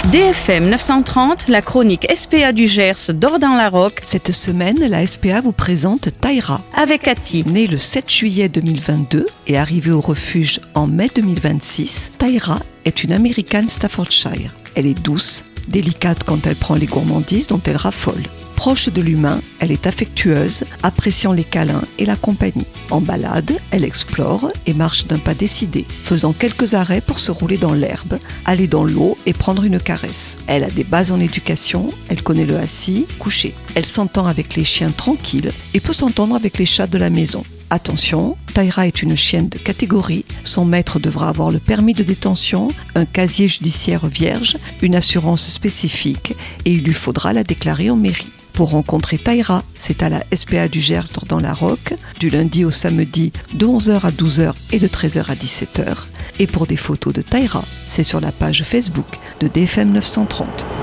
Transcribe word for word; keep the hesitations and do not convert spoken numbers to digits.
D F M neuf cent trente, la chronique S P A du Gers d'Ordan-la-Roque. Cette semaine, la S P A vous présente Taïra. Avec Cathy. Née le sept juillet deux mille vingt-deux et arrivée au refuge en mai deux mille vingt-six, Taïra est une American Staffordshire. Elle est douce, délicate quand elle prend les gourmandises dont elle raffole. Proche de l'humain, elle est affectueuse, appréciant les câlins et la compagnie. En balade, elle explore et marche d'un pas décidé, faisant quelques arrêts pour se rouler dans l'herbe, aller dans l'eau et prendre une caresse. Elle a des bases en éducation, elle connaît le assis, couché. Elle s'entend avec les chiens tranquilles et peut s'entendre avec les chats de la maison. Attention, Taïra est une chienne de catégorie. Son maître devra avoir le permis de détention, un casier judiciaire vierge, une assurance spécifique et il lui faudra la déclarer en mairie. Pour rencontrer Taïra, c'est à la S P A du Gers d'Ordan-la-Roque, du lundi au samedi de onze heures à douze heures et de treize heures à dix-sept heures. Et pour des photos de Taïra, c'est sur la page Facebook de D F M neuf cent trente.